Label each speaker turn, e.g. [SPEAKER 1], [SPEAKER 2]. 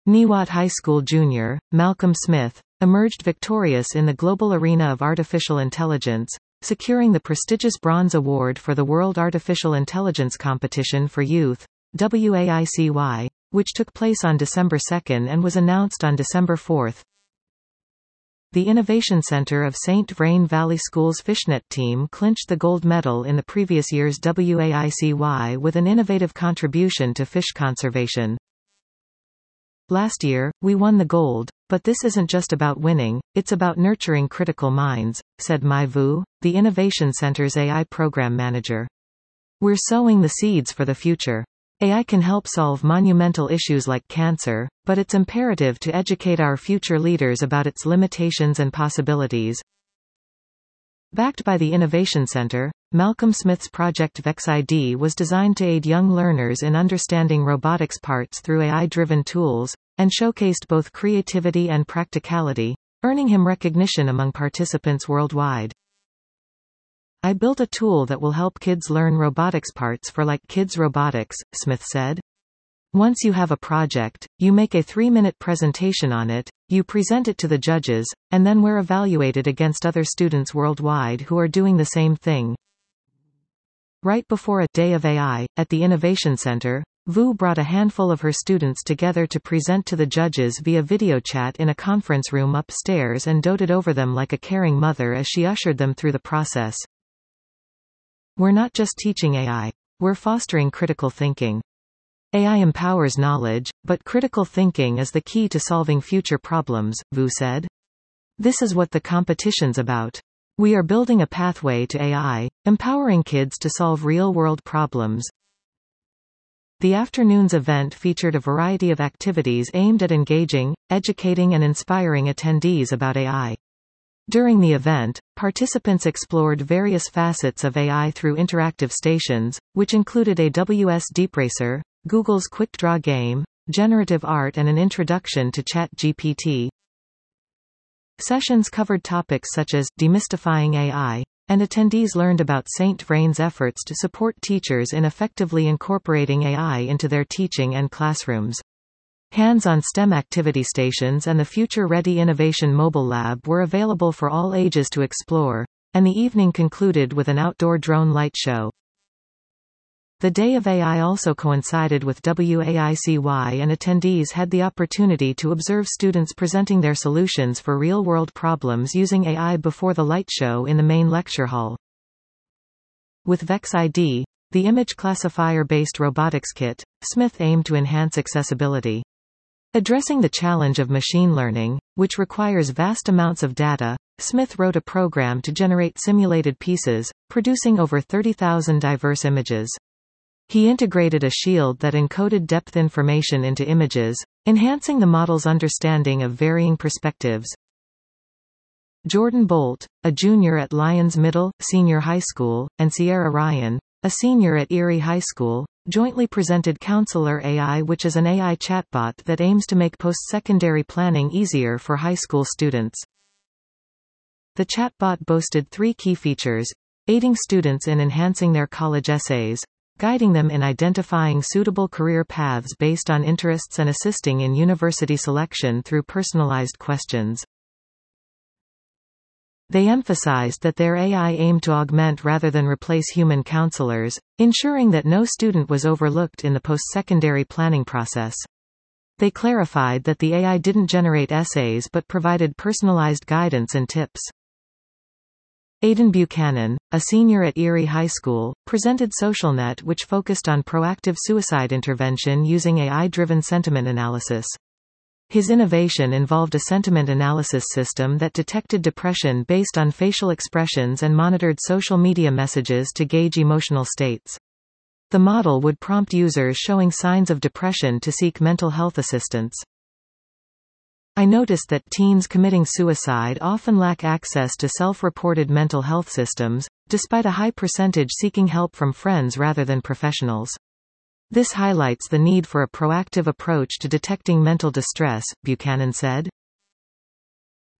[SPEAKER 1] Niwot High School junior, Malcolm Smith, emerged victorious in the global arena of artificial intelligence, securing the prestigious Bronze Award for the World Artificial Intelligence Competition for Youth, WAICY, which took place on December 2 and was announced on December 4. The Innovation Center of St. Vrain Valley School's Fishnet team clinched the gold medal in the previous year's WAICY with an innovative contribution to fish conservation. Last year, we won the gold, but this isn't just about winning, it's about nurturing critical minds, said Mai Vu, the Innovation Center's AI program manager. We're sowing the seeds for the future. AI can help solve monumental issues like cancer, but it's imperative to educate our future leaders about its limitations and possibilities. Backed by the Innovation Center, Malcolm Smith's project VexID was designed to aid young learners in understanding robotics parts through AI-driven tools, and showcased both creativity and practicality, earning him recognition among participants worldwide. I built a tool that will help kids learn robotics parts for like kids robotics, Smith said. Once you have a project, you make a 3-minute presentation on it, you present it to the judges, and then we're evaluated against other students worldwide who are doing the same thing. Right before a Day of AI, at the Innovation Center, Vu brought a handful of her students together to present to the judges via video chat in a conference room upstairs and doted over them like a caring mother as she ushered them through the process. We're not just teaching AI. We're fostering critical thinking. AI empowers knowledge, but critical thinking is the key to solving future problems, Vu said. This is what the competition's about. We are building a pathway to AI, empowering kids to solve real-world problems. The afternoon's event featured a variety of activities aimed at engaging, educating and inspiring attendees about AI. During the event, participants explored various facets of AI through interactive stations, which included AWS DeepRacer, Google's Quick Draw game, generative art and an introduction to ChatGPT. Sessions covered topics such as demystifying AI, and attendees learned about St. Vrain's efforts to support teachers in effectively incorporating AI into their teaching and classrooms. Hands-on STEM activity stations and the Future Ready Innovation Mobile Lab were available for all ages to explore, and the evening concluded with an outdoor drone light show. The Day of AI also coincided with WAICY, and attendees had the opportunity to observe students presenting their solutions for real-world problems using AI before the light show in the main lecture hall. With VexID, the image classifier-based robotics kit, Smith aimed to enhance accessibility. Addressing the challenge of machine learning, which requires vast amounts of data, Smith wrote a program to generate simulated pieces, producing over 30,000 diverse images. He integrated a shield that encoded depth information into images, enhancing the model's understanding of varying perspectives. Jordan Bolt, a junior at Lyons Middle, Senior High School, and Sierra Ryan, a senior at Erie High School, jointly presented Counselor AI, which is an AI chatbot that aims to make post-secondary planning easier for high school students. The chatbot boasted 3 key features: aiding students in enhancing their college essays, guiding them in identifying suitable career paths based on interests, and assisting in university selection through personalized questions. They emphasized that their AI aimed to augment rather than replace human counselors, ensuring that no student was overlooked in the post-secondary planning process. They clarified that the AI didn't generate essays but provided personalized guidance and tips. Aidan Buchanan, a senior at Erie High School, presented SocialNet, which focused on proactive suicide intervention using AI-driven sentiment analysis. His innovation involved a sentiment analysis system that detected depression based on facial expressions and monitored social media messages to gauge emotional states. The model would prompt users showing signs of depression to seek mental health assistance. I noticed that teens committing suicide often lack access to self-reported mental health systems, despite a high percentage seeking help from friends rather than professionals. This highlights the need for a proactive approach to detecting mental distress, Buchanan said.